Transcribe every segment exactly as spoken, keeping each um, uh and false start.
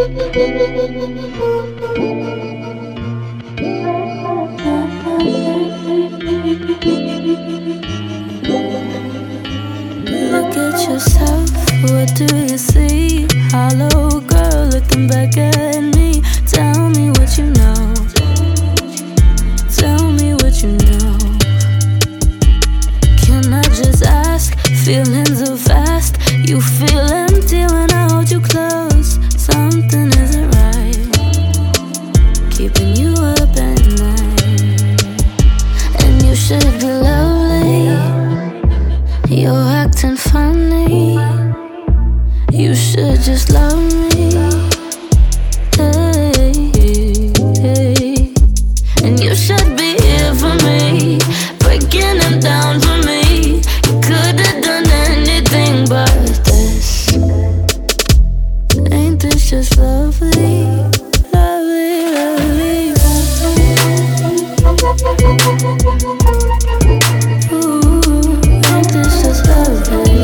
Look at yourself, what do you see? Hollow girl looking back at me. Tell me what you know. Tell me what you know. Can I just ask? Feelings are fast. You feel empty when I hold you close. Something isn't right, keeping you up at night. And you should be lovely. You're acting funny. You should just love me. Hey, hey. And you should be here for me, breaking them down for me. You could've done anything but this. Ain't this just lovely? Lovely, lovely. Ooh, ain't this just lovely?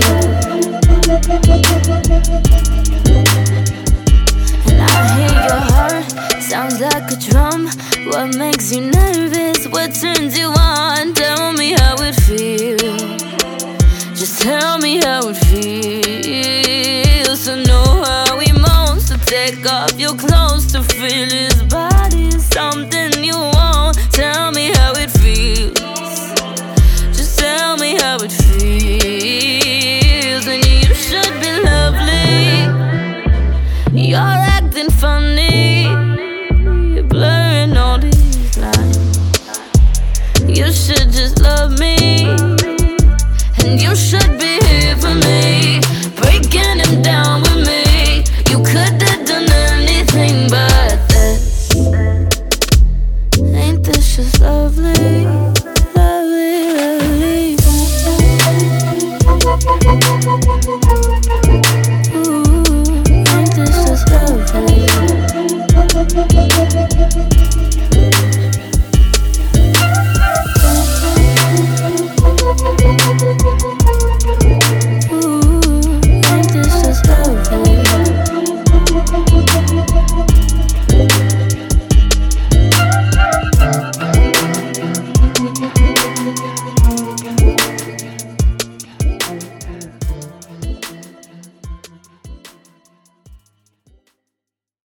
And I hear your heart, sounds like a drum. What makes you nervous? What turns you on? Tell me how it feels. Just tell me how it feels. To know how he moans, to take off your clothes, to feel his body is something